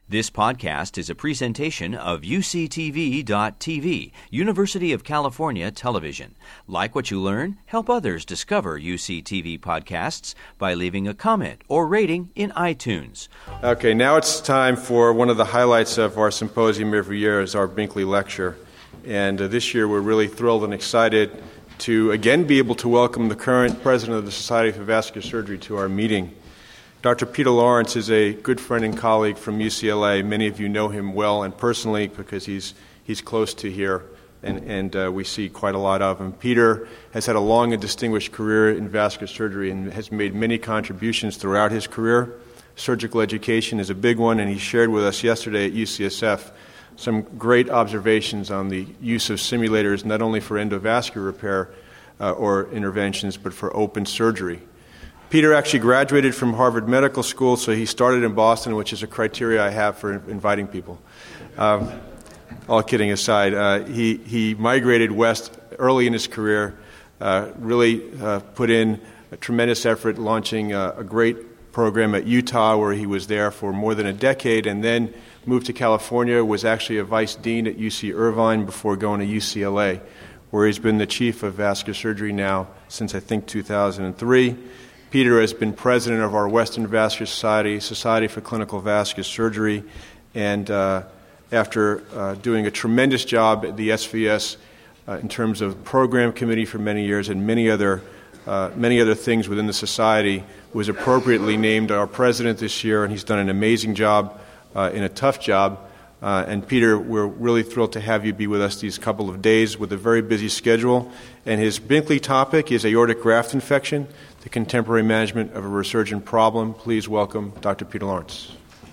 This podcast is a presentation of UCTV.tv, University of California Television. Like what you learn? Help others discover UCTV podcasts by leaving a comment or rating in iTunes. Okay, now it's time for one of the highlights of our symposium every year is our Binkley Lecture. And this year we're really thrilled and excited to again be able to welcome the current president of the Society for Vascular Surgery to our meeting. Dr. Peter Lawrence is a good friend and colleague from UCLA. Many of you know him well and personally because he's close to here, and we see quite a lot of him. Peter has had a long and distinguished career in vascular surgery and has made many contributions throughout his career. Surgical education is a big one, and he shared with us yesterday at UCSF some great observations on the use of simulators not only for endovascular repair or interventions, but for open surgery. Peter actually graduated from Harvard Medical School, so he started in Boston, which is a criteria I have for inviting people. All kidding aside, he migrated west early in his career, really put in a tremendous effort launching a great program at Utah, where he was there for more than a decade, and then moved to California, was actually a vice dean at UC Irvine before going to UCLA, where he's been the chief of vascular surgery now since, I think, 2003. Peter has been president of our Western Vascular Society, Society for Clinical Vascular Surgery, and after doing a tremendous job at the SVS in terms of program committee for many years and many other things within the society, was appropriately named our president this year, and he's done an amazing job in a tough job. And Peter, we're really thrilled to have you be with us these couple of days with a very busy schedule. And his Binkley topic is aortic graft infection, the contemporary management of a resurgent problem. Please welcome Dr. Peter Lawrence.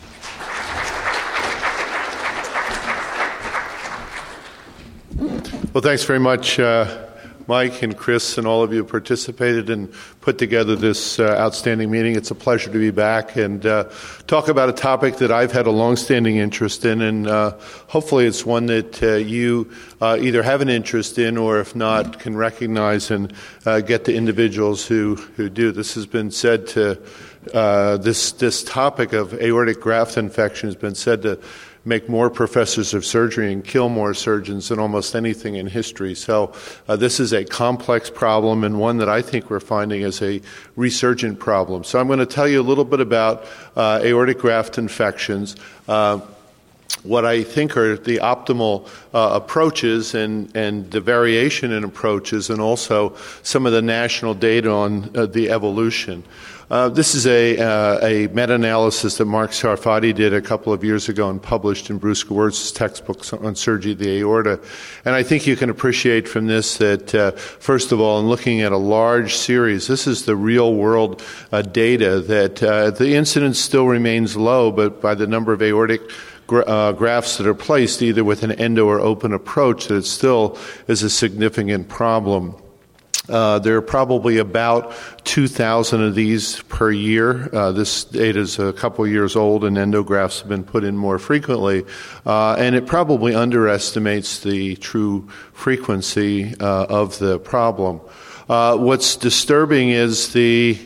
Well, thanks very much, Mike and Chris and all of you who participated and put together this outstanding meeting. It's a pleasure to be back and talk about a topic that I've had a long-standing interest in, and hopefully it's one that you either have an interest in or, if not, can recognize and get to individuals who do. This has been said to, this topic of aortic graft infection has been said to make more professors of surgery and kill more surgeons than almost anything in history. So this is a complex problem and one that I think we're finding is a resurgent problem. So I'm going to tell you a little bit about aortic graft infections, what I think are the optimal approaches and the variation in approaches, and also some of the national data on the evolution. This is a meta-analysis that Mark Sarfati did a couple of years ago and published in Bruce Gewirtz's textbooks on surgery of the aorta. And I think you can appreciate from this that, first of all, in looking at a large series, this is the real-world data that the incidence still remains low, but by the number of aortic grafts that are placed, either with an endo or open approach, that it still is a significant problem. There are probably about 2,000 of these per year. This data is a couple years old, and endografts have been put in more frequently. And it probably underestimates the true frequency of the problem. What's disturbing is the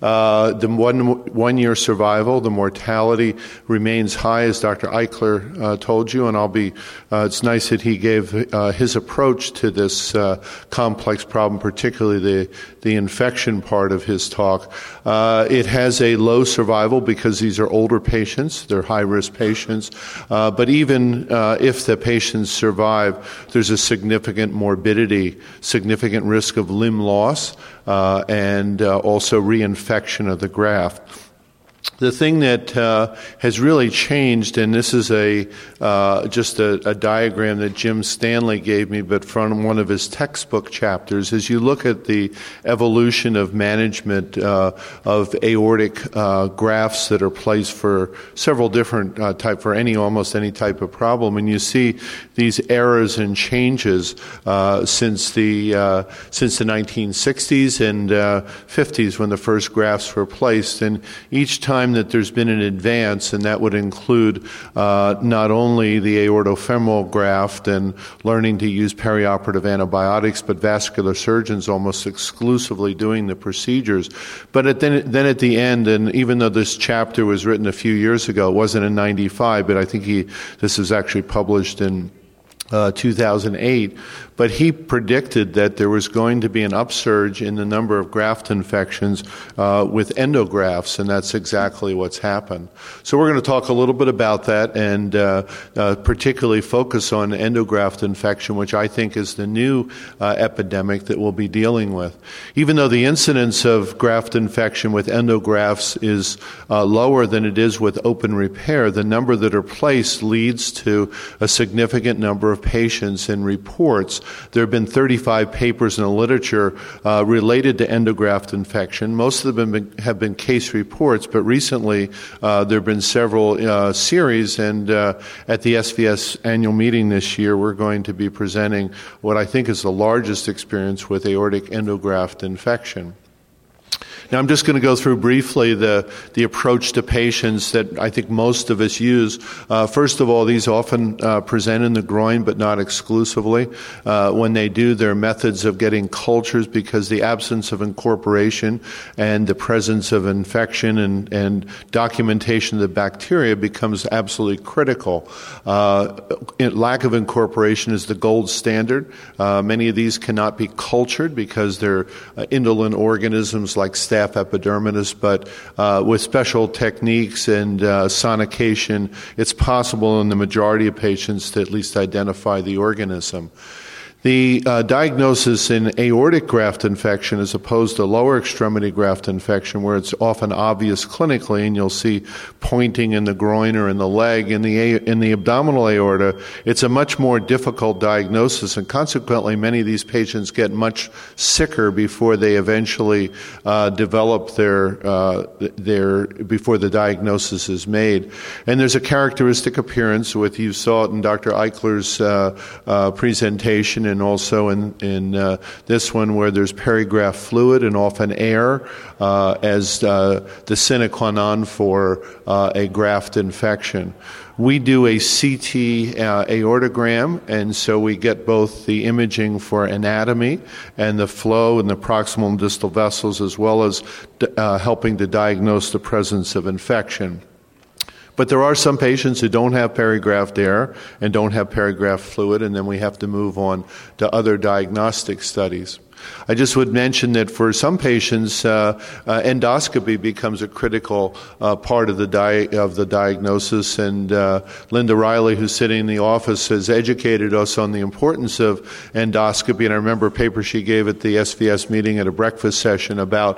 1 year survival. The mortality remains high, as Dr. Eichler told you, and it's nice that he gave his approach to this complex problem, particularly the infection part of his talk. It has a low survival because these are older patients, they're high-risk patients, but even if the patients survive, there's a significant morbidity, significant risk of limb loss, and also reinfection of the graft. The thing that has really changed, and this is just a diagram that Jim Stanley gave me, but from one of his textbook chapters, is you look at the evolution of management of aortic grafts that are placed for several different for almost any type of problem, and you see these errors and changes since the 1960s and 50s when the first grafts were placed, and each time time that there's been an advance, and that would include not only the aortofemoral graft and learning to use perioperative antibiotics, but vascular surgeons almost exclusively doing the procedures. But then at the end, and even though this chapter was written a few years ago, it wasn't in 95, but I think this was actually published in 2008, but he predicted that there was going to be an upsurge in the number of graft infections with endografts, and that's exactly what's happened. So we're going to talk a little bit about that and particularly focus on endograft infection, which I think is the new epidemic that we'll be dealing with. Even though the incidence of graft infection with endografts is lower than it is with open repair, the number that are placed leads to a significant number of patients and reports. There have been 35 papers in the literature related to endograft infection. Most of them have been case reports, but recently there have been several series, and at the SVS annual meeting this year, we're going to be presenting what I think is the largest experience with aortic endograft infection. Now, I'm just going to go through briefly the approach to patients that I think most of us use. First of all, these often present in the groin, but not exclusively. When they do, their methods of getting cultures, because the absence of incorporation and the presence of infection and documentation of the bacteria becomes absolutely critical. Lack of incorporation is the gold standard. Many of these cannot be cultured because they're indolent organisms like Staph epidermidis, but with special techniques and sonication, it's possible in the majority of patients to at least identify the organism. The diagnosis in aortic graft infection as opposed to lower extremity graft infection, where it's often obvious clinically, and you'll see pointing in the groin or in the leg. In the abdominal aorta, it's a much more difficult diagnosis, and consequently, many of these patients get much sicker before they eventually develop before the diagnosis is made. And there's a characteristic appearance you saw it in Dr. Eichler's presentation, and also in this one, where there's perigraft fluid and often air as the sine qua non for a graft infection. We do a CT aortogram, and so we get both the imaging for anatomy and the flow in the proximal and distal vessels, as well as helping to diagnose the presence of infection. But there are some patients who don't have perigraft air and don't have perigraft fluid, and then we have to move on to other diagnostic studies. I just would mention that for some patients, endoscopy becomes a critical part of the diagnosis, and Linda Riley, who's sitting in the office, has educated us on the importance of endoscopy. And I remember a paper she gave at the SVS meeting at a breakfast session about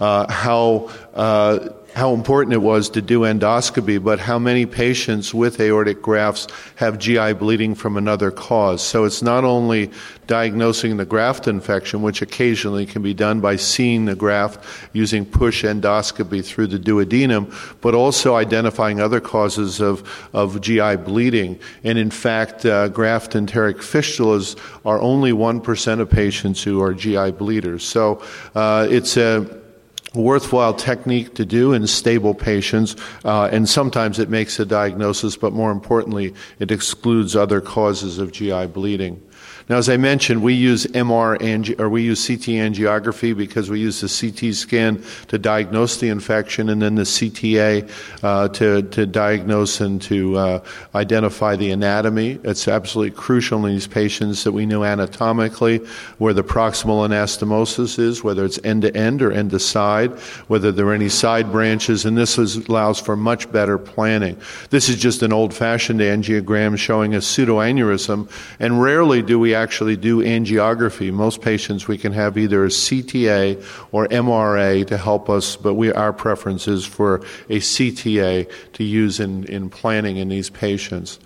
how important it was to do endoscopy, but how many patients with aortic grafts have GI bleeding from another cause. So it's not only diagnosing the graft infection, which occasionally can be done by seeing the graft using push endoscopy through the duodenum, but also identifying other causes of GI bleeding. And in fact, graft enteric fistulas are only 1% of patients who are GI bleeders. So it's a worthwhile technique to do in stable patients, and sometimes it makes a diagnosis, but more importantly, it excludes other causes of GI bleeding. Now, as I mentioned, we use CT angiography because we use the CT scan to diagnose the infection, and then the CTA to diagnose and to identify the anatomy. It's absolutely crucial in these patients that we know anatomically where the proximal anastomosis is, whether it's end-to-end or end-to-side, whether there are any side branches, and this allows for much better planning. This is just an old-fashioned angiogram showing a pseudoaneurysm, and rarely do we actually do angiography. Most patients we can have either a CTA or MRA to help us, but our preference is for a CTA to use in planning in these patients.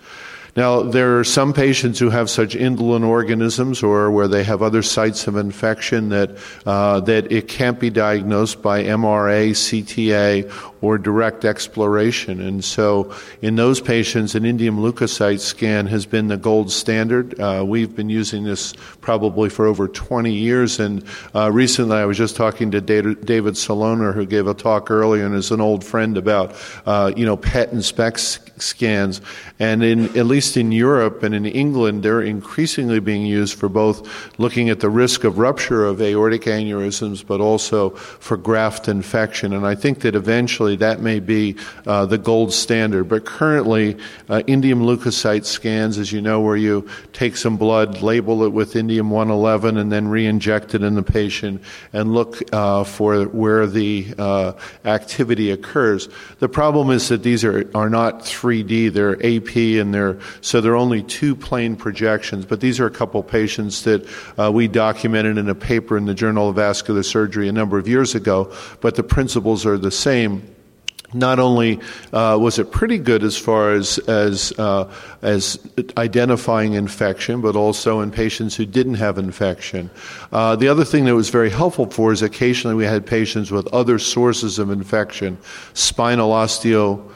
Now, there are some patients who have such indolent organisms or where they have other sites of infection that it can't be diagnosed by MRA, CTA, or direct exploration. And so in those patients, an indium leukocyte scan has been the gold standard. We've been using this probably for over 20 years. And recently I was just talking to David Saloner, who gave a talk earlier and is an old friend about, PET and SPECT scans. And at least in Europe and in England, they're increasingly being used for both looking at the risk of rupture of aortic aneurysms, but also for graft infection. And I think that eventually that may be the gold standard. But currently, indium leukocyte scans, as you know, where you take some blood, label it with indium-111, and then re-inject it in the patient and look for where the activity occurs. The problem is that these are not 3D, they're AP, and they're only two plane projections. But these are a couple patients that we documented in a paper in the Journal of Vascular Surgery a number of years ago, but the principles are the same. Not only was it pretty good as far as identifying infection, but also in patients who didn't have infection. The other thing that was very helpful for is occasionally we had patients with other sources of infection, spinal osteomyelitis,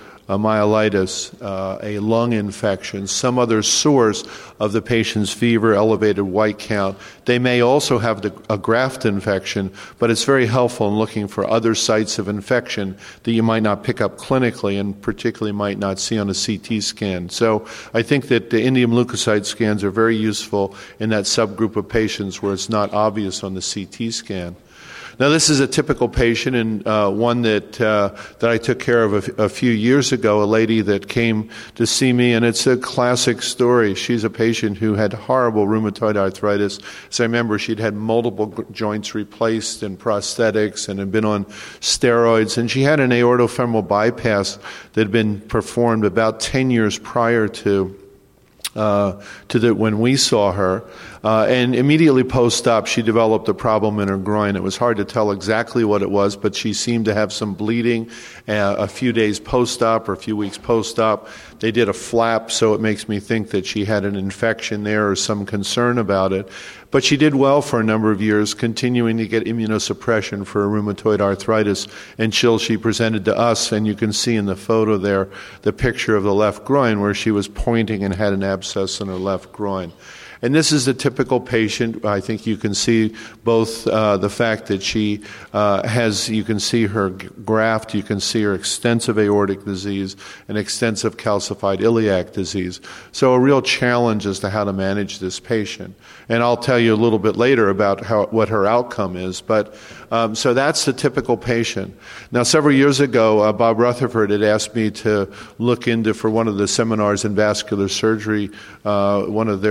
a lung infection, some other source of the patient's fever, elevated white count. They may also have a graft infection, but it's very helpful in looking for other sites of infection that you might not pick up clinically and particularly might not see on a CT scan. So I think that the indium leukocyte scans are very useful in that subgroup of patients where it's not obvious on the CT scan. Now, this is a typical patient and one that I took care of a few years ago, a lady that came to see me, and it's a classic story. She's a patient who had horrible rheumatoid arthritis. As I remember, she'd had multiple joints replaced and prosthetics and had been on steroids, and she had an aortofemoral bypass that had been performed about 10 years prior to when we saw her. And immediately post-op, she developed a problem in her groin. It was hard to tell exactly what it was, but she seemed to have some bleeding a few days post-op or a few weeks post-op. They did a flap, so it makes me think that she had an infection there or some concern about it. But she did well for a number of years, continuing to get immunosuppression for rheumatoid arthritis until she presented to us, and you can see in the photo there the picture of the left groin where she was pointing and had an abscess in her left groin. And this is a typical patient. I think you can see both the fact that she you can see her graft, you can see her extensive aortic disease and extensive calcified iliac disease. So a real challenge as to how to manage this patient. And I'll tell you a little bit later about what her outcome is. But so that's the typical patient. Now, several years ago, Bob Rutherford had asked me to look into, for one of the seminars in vascular surgery, one of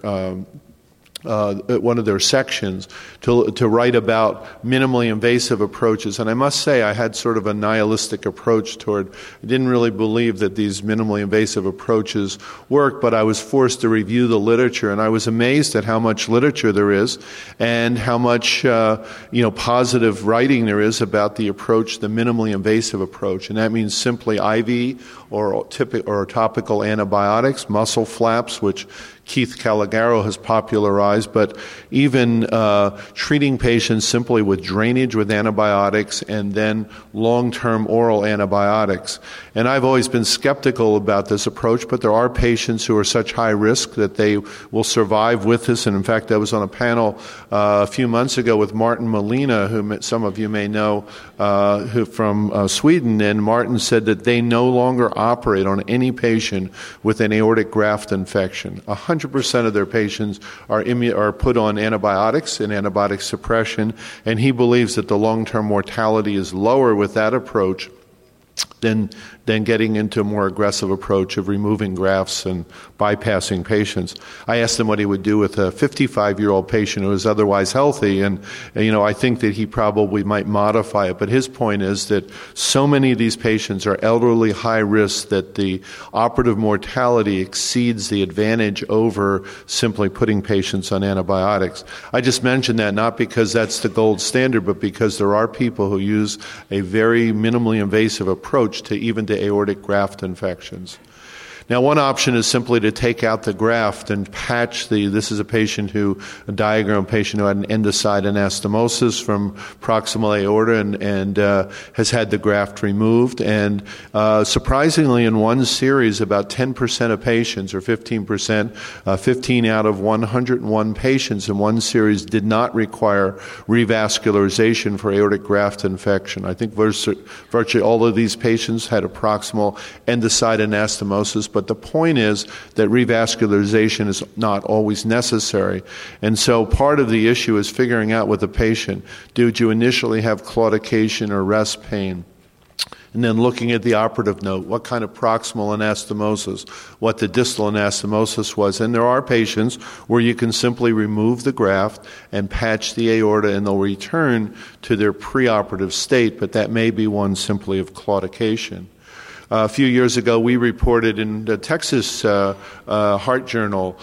their sections to write about minimally invasive approaches. And I must say I had sort of a nihilistic approach toward, I didn't really believe that these minimally invasive approaches work, but I was forced to review the literature, and I was amazed at how much literature there is and how much positive writing there is about the approach, the minimally invasive approach. And that means simply IV or topical antibiotics, muscle flaps, which Keith Calligaro has popularized, but even treating patients simply with drainage with antibiotics and then long-term oral antibiotics. And I've always been skeptical about this approach, but there are patients who are such high risk that they will survive with this. And in fact, I was on a panel a few months ago with Martin Molina, who some of you may know, who from Sweden, and Martin said that they no longer operate on any patient with an aortic graft infection. 100% of their patients are put on antibiotics and antibiotic suppression, and he believes that the long-term mortality is lower with that approach than getting into a more aggressive approach of removing grafts and bypassing patients. I asked him what he would do with a 55-year-old patient who is otherwise healthy, and I think that he probably might modify it. But his point is that so many of these patients are elderly, high risk, that the operative mortality exceeds the advantage over simply putting patients on antibiotics. I just mentioned that not because that's the gold standard, but because there are people who use a very minimally invasive approach to even to aortic graft infections. Now, one option is simply to take out the graft and patch this is a patient who had an endoside anastomosis from proximal aorta and has had the graft removed. And surprisingly, in one series, about 10% of patients, or 15%, 15 out of 101 patients in one series did not require revascularization for aortic graft infection. I think virtually all of these patients had a proximal endoside anastomosis, but the point is that revascularization is not always necessary. And so part of the issue is figuring out with the patient, did you initially have claudication or rest pain? And then looking at the operative note, what kind of proximal anastomosis, what the distal anastomosis was. And there are patients where you can simply remove the graft and patch the aorta and they'll return to their preoperative state, but that may be one simply of claudication. A few years ago, we reported in the Texas Heart Journal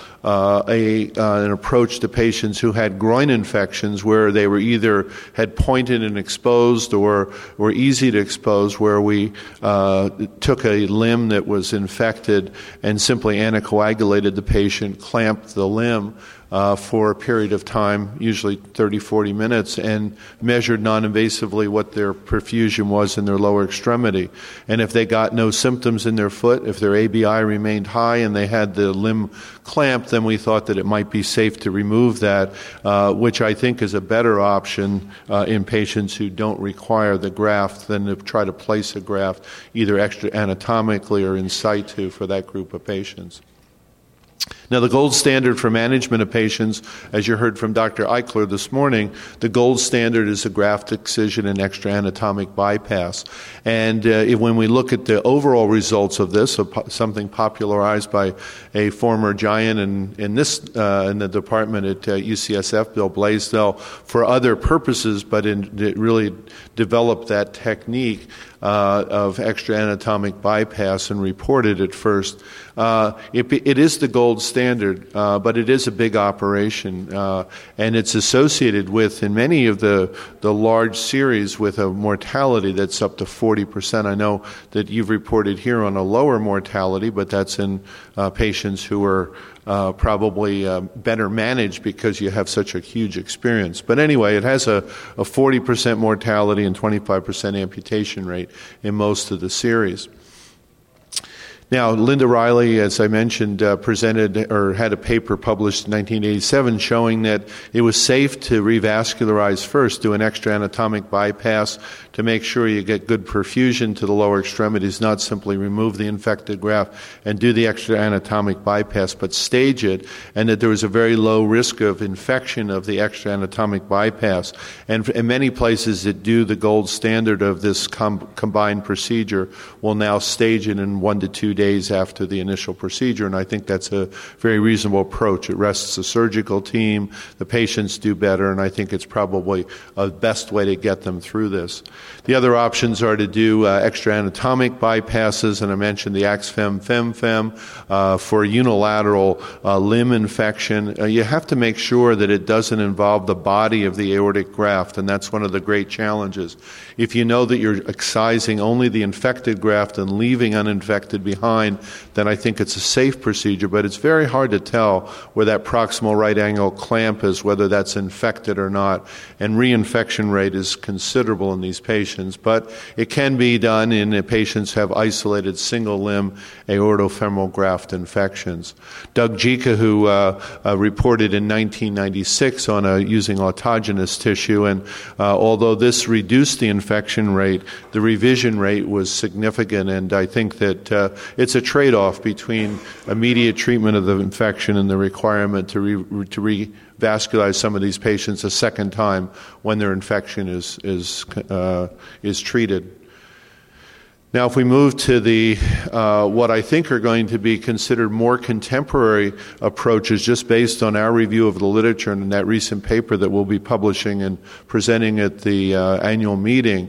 an approach to patients who had groin infections where they were either had pointed and exposed or were easy to expose, where we took a limb that was infected and simply anticoagulated the patient, clamped the limb for a period of time, usually 30, 40 minutes, and measured non-invasively what their perfusion was in their lower extremity. And if they got no symptoms in their foot, if their ABI remained high and they had the limb clamped, then we thought that it might be safe to remove that, which I think is a better option in patients who don't require the graft than to try to place a graft either extra anatomically or in situ for that group of patients. Now, the gold standard for management of patients, as you heard from Dr. Eichler this morning, the gold standard is a graft excision and extra anatomic bypass. And when we look at the overall results of this, something popularized by a former giant in the department at UCSF, Bill Blaisdell, for other purposes, but it really developed that technique of extra anatomic bypass and reported it first. It is the gold standard, but it is a big operation, and it's associated with, in many of the large series, with a mortality that's up to 40%. I know that you've reported here on a lower mortality, but that's in patients who are probably better managed because you have such a huge experience. But anyway, it has a 40% mortality and 25% amputation rate in most of the series. Now, Linda Riley, as I mentioned, presented or had a paper published in 1987 showing that it was safe to revascularize first, do an extra anatomic bypass to make sure you get good perfusion to the lower extremities, not simply remove the infected graft and do the extra anatomic bypass, but stage it, and that there was a very low risk of infection of the extra anatomic bypass. And in many places that do the gold standard of this combined procedure will now stage it in 1 to 2 days after the initial procedure, and I think that's a very reasonable approach. It rests the surgical team, the patients do better, and I think it's probably a best way to get them through this. The other options are to do extra anatomic bypasses, and I mentioned the AXFEM, FEMFEM for unilateral limb infection. You have to make sure that it doesn't involve the body of the aortic graft, and that's one of the great challenges. If you know that you're excising only the infected graft and leaving uninfected behind, then I think it's a safe procedure, but it's very hard to tell where that proximal right angle clamp is, whether that's infected or not, and reinfection rate is considerable in these patients, but it can be done in patients who have isolated single limb aortofemoral graft infections. Doug Jicha, who reported in 1996 on using autogenous tissue, and although this reduced the infection rate, the revision rate was significant, and I think that it's a trade-off between immediate treatment of the infection and the requirement to revascularize some of these patients a second time when their infection is treated. Now, if we move to the what I think are going to be considered more contemporary approaches, just based on our review of the literature and that recent paper that we'll be publishing and presenting at the annual meeting,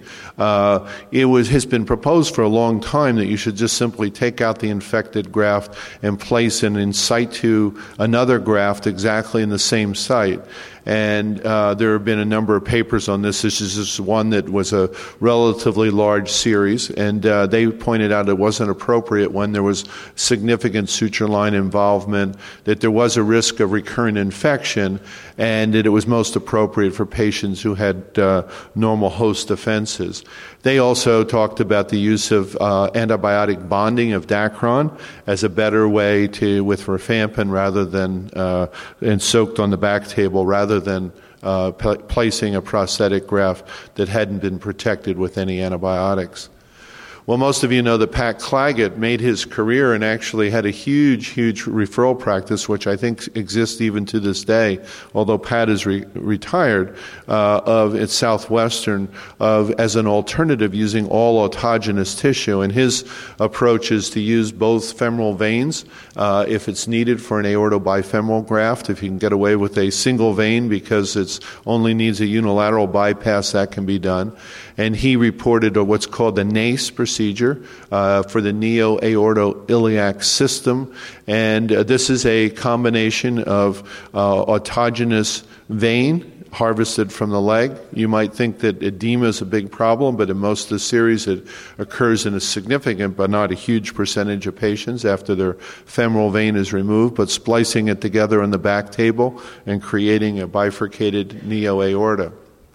has been proposed for a long time that you should just simply take out the infected graft and place an in situ another graft exactly in the same site. And there have been a number of papers on this. This is just one that was a relatively large series, and they pointed out it wasn't appropriate when there was significant suture line involvement, that there was a risk of recurrent infection, and that it was most appropriate for patients who had normal host defenses. They also talked about the use of antibiotic bonding of Dacron as a better way with rifampin rather than and soaked on the back table rather than placing a prosthetic graft that hadn't been protected with any antibiotics. Well, most of you know that Pat Claggett made his career and actually had a huge referral practice, which I think exists even to this day, although Pat is retired, at Southwestern as an alternative using all autogenous tissue. And his approach is to use both femoral veins if it's needed for an aortobifemoral graft. If you can get away with a single vein because it only needs a unilateral bypass, that can be done. And he reported what's called the NACE procedure for the neo-aortoiliac system. And this is a combination of autogenous vein harvested from the leg. You might think that edema is a big problem, but in most of the series it occurs in a significant but not a huge percentage of patients after their femoral vein is removed, but splicing it together on the back table and creating a bifurcated neo-aorta.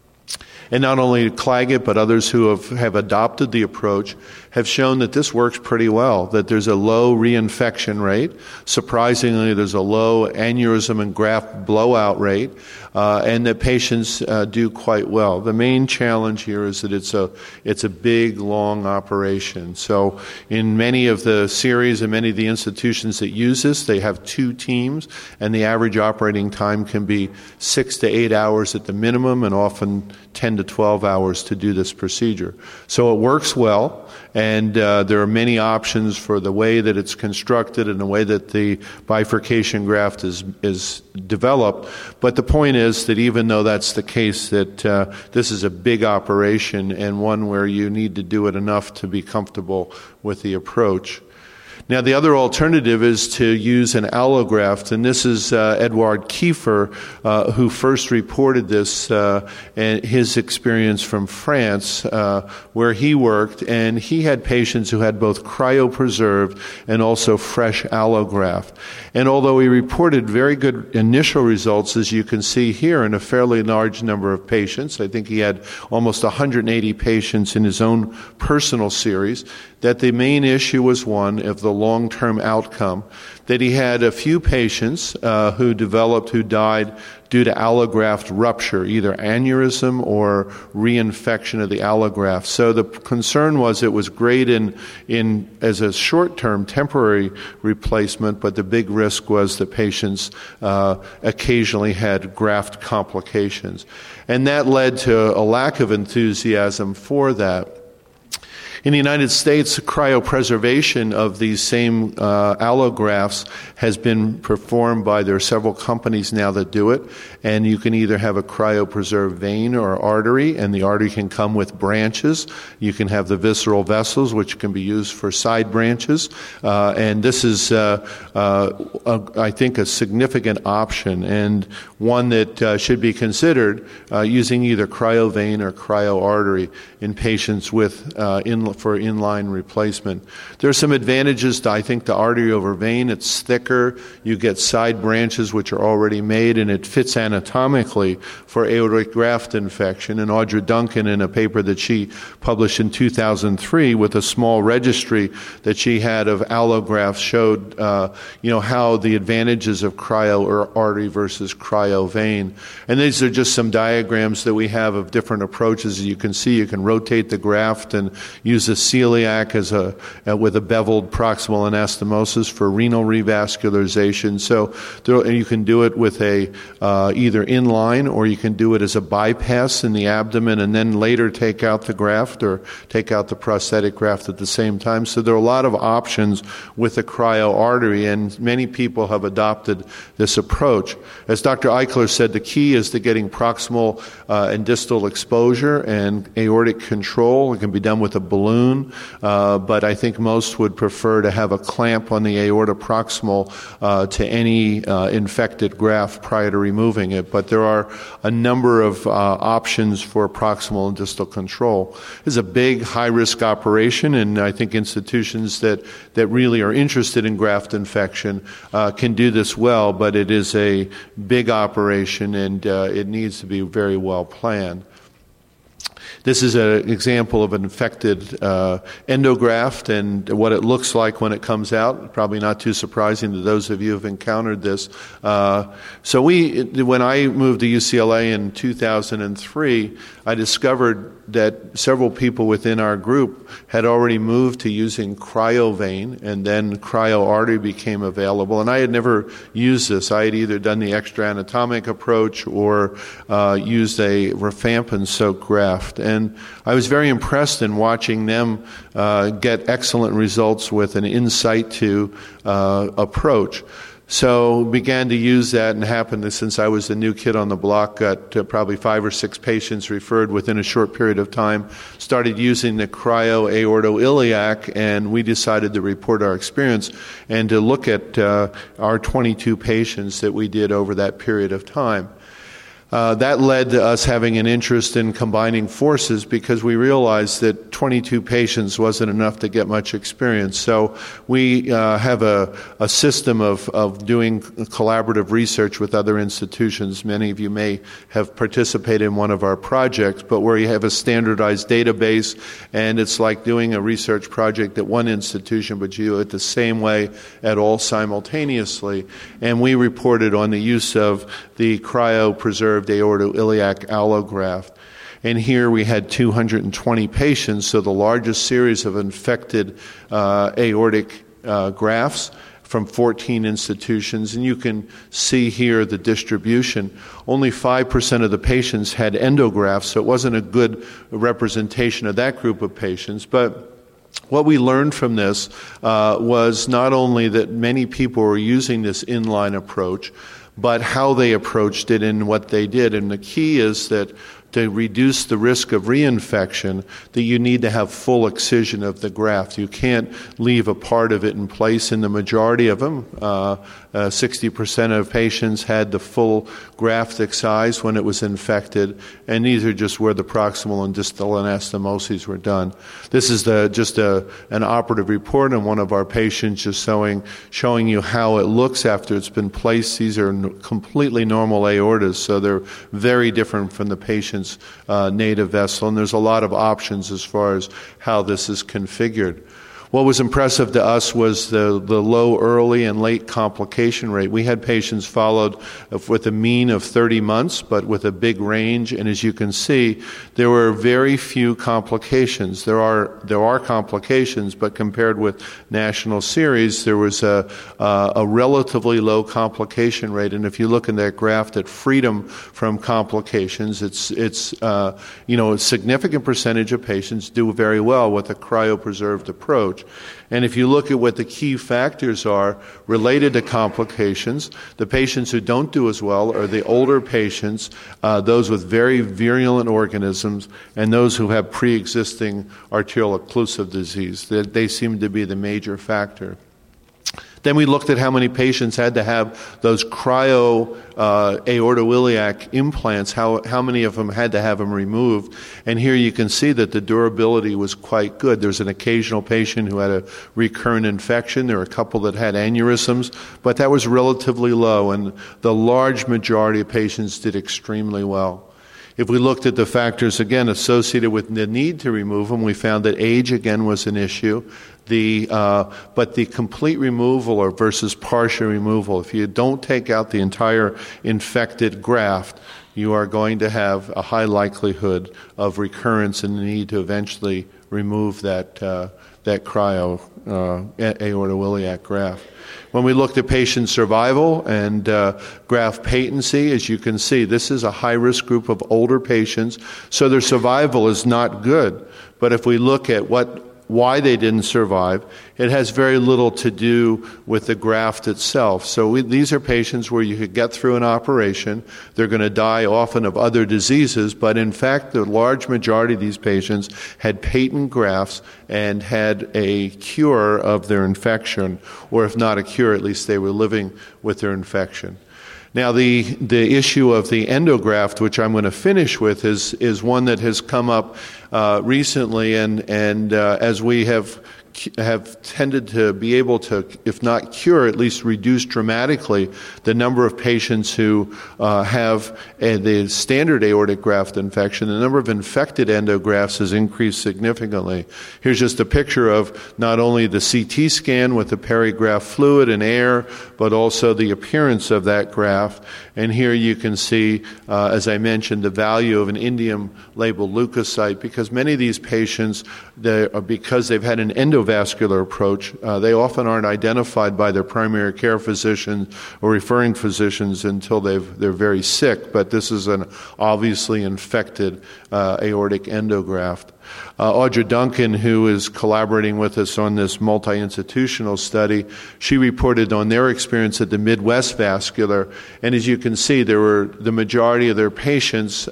And not only Claggett, but others who have adopted the approach have shown that this works pretty well, that there's a low reinfection rate. Surprisingly, there's a low aneurysm and graft blowout rate, and that patients do quite well. The main challenge here is that it's a big, long operation. So in many of the series and many of the institutions that use this, they have 2 teams, and the average operating time can be 6 to 8 hours at the minimum, and often 10 to 12 hours to do this procedure. So it works well, and there are many options for the way that it's constructed and the way that the bifurcation graft is developed. But the point is that even though that's the case, that this is a big operation and one where you need to do it enough to be comfortable with the approach. Now, the other alternative is to use an allograft, and this is Edouard Kiefer, who first reported this and his experience from France, where he worked, and he had patients who had both cryopreserved and also fresh allograft. And although he reported very good initial results, as you can see here, in a fairly large number of patients, I think he had almost 180 patients in his own personal series, that the main issue was one of the long-term outcome, that he had a few patients who died due to allograft rupture, either aneurysm or reinfection of the allograft. So the concern was it was great in as a short-term temporary replacement, but the big risk was that patients occasionally had graft complications. And that led to a lack of enthusiasm for that. In the United States, cryopreservation of these same allografts has been performed there are several companies now that do it, and you can either have a cryopreserved vein or artery, and the artery can come with branches. You can have the visceral vessels, which can be used for side branches, and this is, I think, a significant option, and one that should be considered using either cryovein or cryoartery in patients with for inline replacement. There are some advantages to, I think, the artery over vein. It's thicker. You get side branches which are already made, and it fits anatomically for aortic graft infection. And Audra Duncan, in a paper that she published in 2003 with a small registry that she had of allografts, showed how the advantages of cryo or artery versus cryo vein. And these are just some diagrams that we have of different approaches. As you can see, you can rotate the graft and use a celiac with a beveled proximal anastomosis for renal revascularization. So you can do it with either inline, or you can do it as a bypass in the abdomen and then later take out the graft or take out the prosthetic graft at the same time. So there are a lot of options with the cryo artery, and many people have adopted this approach. As Dr. Eichler said, the key is to getting proximal and distal exposure and aortic control. It can be done with a balloon balloon, but I think most would prefer to have a clamp on the aorta proximal to any infected graft prior to removing it. But there are a number of options for proximal and distal control. It's a big, high-risk operation, and I think institutions that really are interested in graft infection can do this well, but it is a big operation, and it needs to be very well planned. This is an example of an infected endograft and what it looks like when it comes out. Probably not too surprising to those of you who have encountered this. So when I moved to UCLA in 2003, I discovered that several people within our group had already moved to using cryovein, and then cryoartery became available. And I had never used this. I had either done the extra anatomic approach or used a rifampin-soaked graft. And I was very impressed in watching them get excellent results with an in situ approach. So began to use that, and happened since I was a new kid on the block, got probably 5 or 6 patients referred within a short period of time, started using the cryo-aortoiliac, and we decided to report our experience and to look at our 22 patients that we did over that period of time. That led to us having an interest in combining forces because we realized that 22 patients wasn't enough to get much experience. So we have a system of doing collaborative research with other institutions. Many of you may have participated in one of our projects, but where you have a standardized database, and it's like doing a research project at one institution, but you do it the same way at all simultaneously. And we reported on the use of the cryopreserved aortoiliac allograft. And here we had 220 patients, so the largest series of infected aortic grafts from 14 institutions. And you can see here the distribution. Only 5% of the patients had endografts, so it wasn't a good representation of that group of patients. But what we learned from this was not only that many people were using this inline approach, but how they approached it and what they did. And the key is that to reduce the risk of reinfection, that you need to have full excision of the graft. You can't leave a part of it in place. In the majority of them, 60% of patients had the full graft excised when it was infected, and these are just where the proximal and distal anastomoses were done. This is just an operative report on one of our patients, just showing you how it looks after it's been placed. These are completely normal aortas, so they're very different from the patient's native vessel, and there's a lot of options as far as how this is configured. What was impressive to us was the low early and late complication rate. We had patients followed with a mean of 30 months, but with a big range. And as you can see, there were very few complications. There are complications, but compared with national series, there was a relatively low complication rate. And if you look in that graph at freedom from complications, it's a significant percentage of patients do very well with a cryopreserved approach. And if you look at what the key factors are related to complications, the patients who don't do as well are the older patients, those with very virulent organisms, and those who have pre-existing arterial occlusive disease. They seem to be the major factor. Then we looked at how many patients had to have those cryo aortoiliac implants, how many of them had to have them removed. And here you can see that the durability was quite good. There's an occasional patient who had a recurrent infection. There were a couple that had aneurysms, but that was relatively low, and the large majority of patients did extremely well. If we looked at the factors, again, associated with the need to remove them, we found that age, again, was an issue. But the complete removal or versus partial removal, if you don't take out the entire infected graft, you are going to have a high likelihood of recurrence and the need to eventually remove that cryo aortoiliac graft. When we looked at patient survival and graft patency, as you can see, this is a high-risk group of older patients, so their survival is not good. But if we look at what why they didn't survive. It has very little to do with the graft itself. So these are patients where you could get through an operation. They're going to die often of other diseases, but in fact, the large majority of these patients had patent grafts and had a cure of their infection, or if not a cure, at least they were living with their infection. Now, the issue of the endograft, which I'm going to finish with, is one that has come up recently, and as we have tended to be able to, if not cure, at least reduce dramatically the number of patients who have the standard aortic graft infection. The number of infected endografts has increased significantly. Here's just a picture of not only the CT scan with the perigraft fluid and air, but also the appearance of that graft. And here you can see, as I mentioned, the value of an indium-labeled leukocyte, because many of these patients, because they've had an endovascular approach, they often aren't identified by their primary care physician or referring physicians until they're very sick, but this is an obviously infected aortic endograft. Audra Duncan, who is collaborating with us on this multi-institutional study, she reported on their experience at the Midwest Vascular, and as you can see, the majority of their patients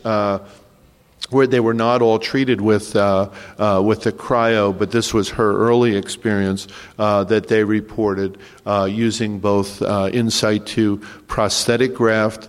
where they were not all treated with the cryo, but this was her early experience that they reported using both in situ prosthetic graft,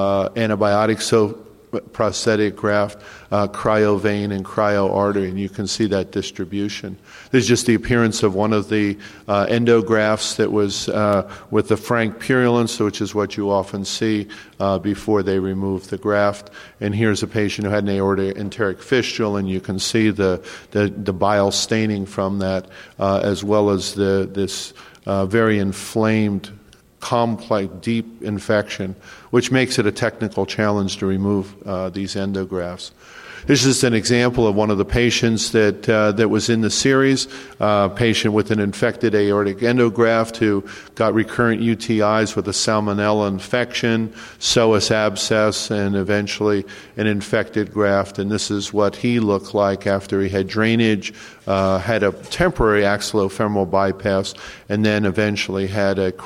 antibiotic prosthetic graft, cryovein, and cryoartery, and you can see that distribution. There's just the appearance of one of the endografts that was with the frank purulence, which is what you often see before they remove the graft. And here's a patient who had an aortic enteric fistula, and you can see the bile staining from that, as well as this very inflamed, complex, deep infection, which makes it a technical challenge to remove these endografts. This is an example of one of the patients that was in the series, a patient with an infected aortic endograft who got recurrent UTIs with a salmonella infection, psoas abscess, and eventually an infected graft. And this is what he looked like after he had drainage, had a temporary axillofemoral bypass, and then eventually had a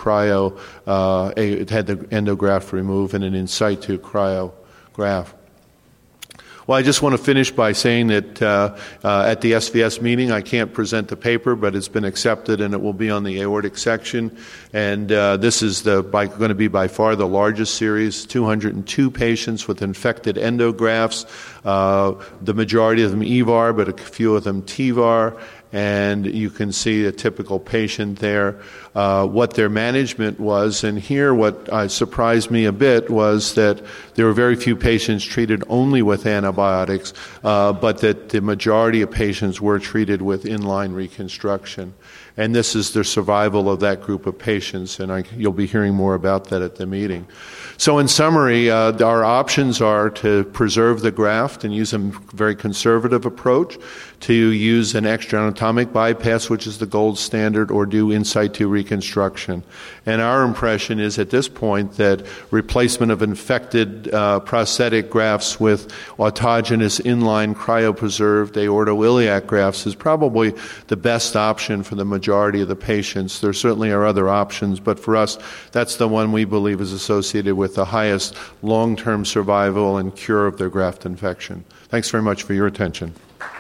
had the endograft removed and an in situ cryograft. Well, I just want to finish by saying that at the SVS meeting, I can't present the paper, but it's been accepted and it will be on the aortic section. And this is going to be by far the largest series, 202 patients with infected endografts, the majority of them EVAR, but a few of them TEVAR. And you can see a typical patient there, what their management was. And here what surprised me a bit was that there were very few patients treated only with antibiotics, but that the majority of patients were treated with inline reconstruction. And this is the survival of that group of patients, and you'll be hearing more about that at the meeting. So in summary, our options are to preserve the graft and use a very conservative approach, to use an extra anatomic bypass, which is the gold standard, or do in situ reconstruction. And our impression is at this point that replacement of infected prosthetic grafts with autogenous inline cryopreserved aortoiliac grafts is probably the best option for the majority of the patients. There certainly are other options, but for us, that's the one we believe is associated with the highest long-term survival and cure of their graft infection. Thanks very much for your attention.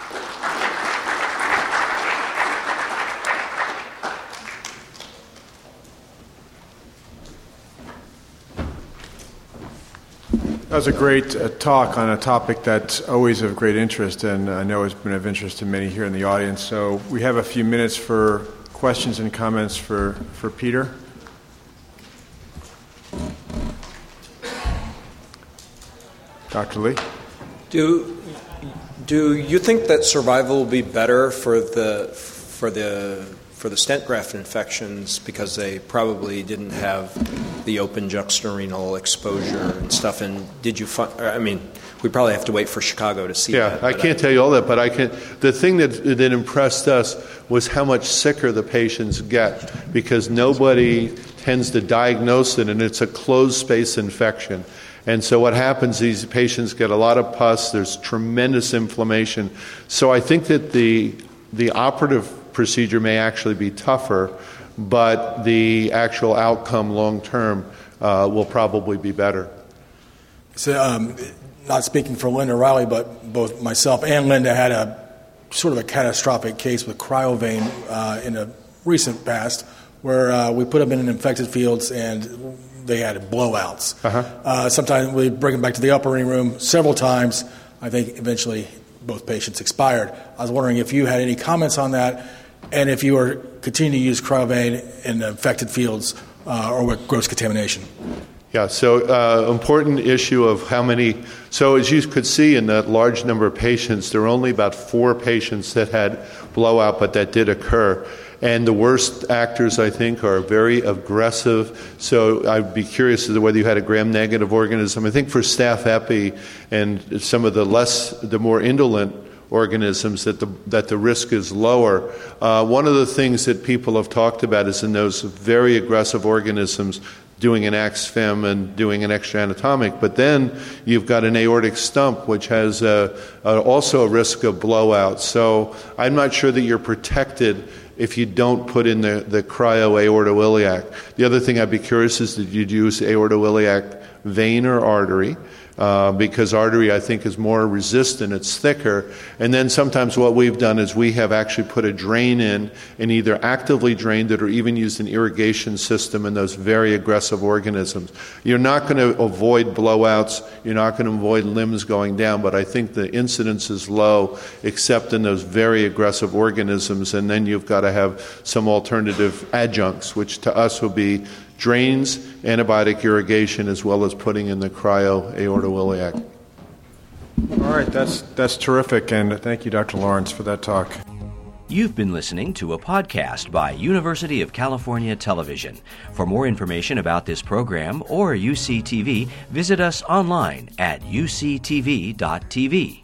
That was a great talk on a topic that's always of great interest, and I know has been of interest to many here in the audience. So we have a few minutes for questions and comments for Peter. Dr. Lee? Do you think that survival will be better for the stent graft infections because they probably didn't have the open juxtarenal exposure and stuff? And did you we probably have to wait for Chicago to see that. Yeah, I can't tell you all that, but I can. The thing that impressed us was how much sicker the patients get, because nobody tends to diagnose it, and it's a closed space infection. And so what happens, these patients get a lot of pus, there's tremendous inflammation. So I think that the the operative procedure may actually be tougher, but the actual outcome long term will probably be better. So, not speaking for Linda Riley, but both myself and Linda had a sort of a catastrophic case with CryoVein in the recent past, where we put them in infected fields and they had blowouts. Sometimes we bring them back to the operating room several times. I think eventually both patients expired. I was wondering if you had any comments on that, and if you are continuing to use CryoVein in infected fields or with gross contamination. Yeah, so important issue of how many. So as you could see in that large number of patients, there were only about 4 patients that had blowout, but that did occur. And the worst actors, I think, are very aggressive. So I'd be curious as to whether you had a gram-negative organism. I think for Staph epi and some of the more indolent organisms that the risk is lower. One of the things that people have talked about is in those very aggressive organisms, doing an AXFEM and doing an extra anatomic, but then you've got an aortic stump, which has also a risk of blowout. So I'm not sure that you're protected if you don't put in the cryo aortoiliac. The other thing I'd be curious is that you'd use aortoiliac vein or artery, because artery, I think, is more resistant, it's thicker. And then sometimes what we've done is we have actually put a drain in and either actively drained it or even used an irrigation system in those very aggressive organisms. You're not going to avoid blowouts, you're not going to avoid limbs going down, but I think the incidence is low except in those very aggressive organisms, and then you've got to have some alternative adjuncts, which to us would be drains, antibiotic irrigation, as well as putting in the cryo aortoiliac. All right, that's terrific, and thank you, Dr. Lawrence, for that talk. You've been listening to a podcast by University of California Television. For more information about this program or UCTV, visit us online at uctv.tv.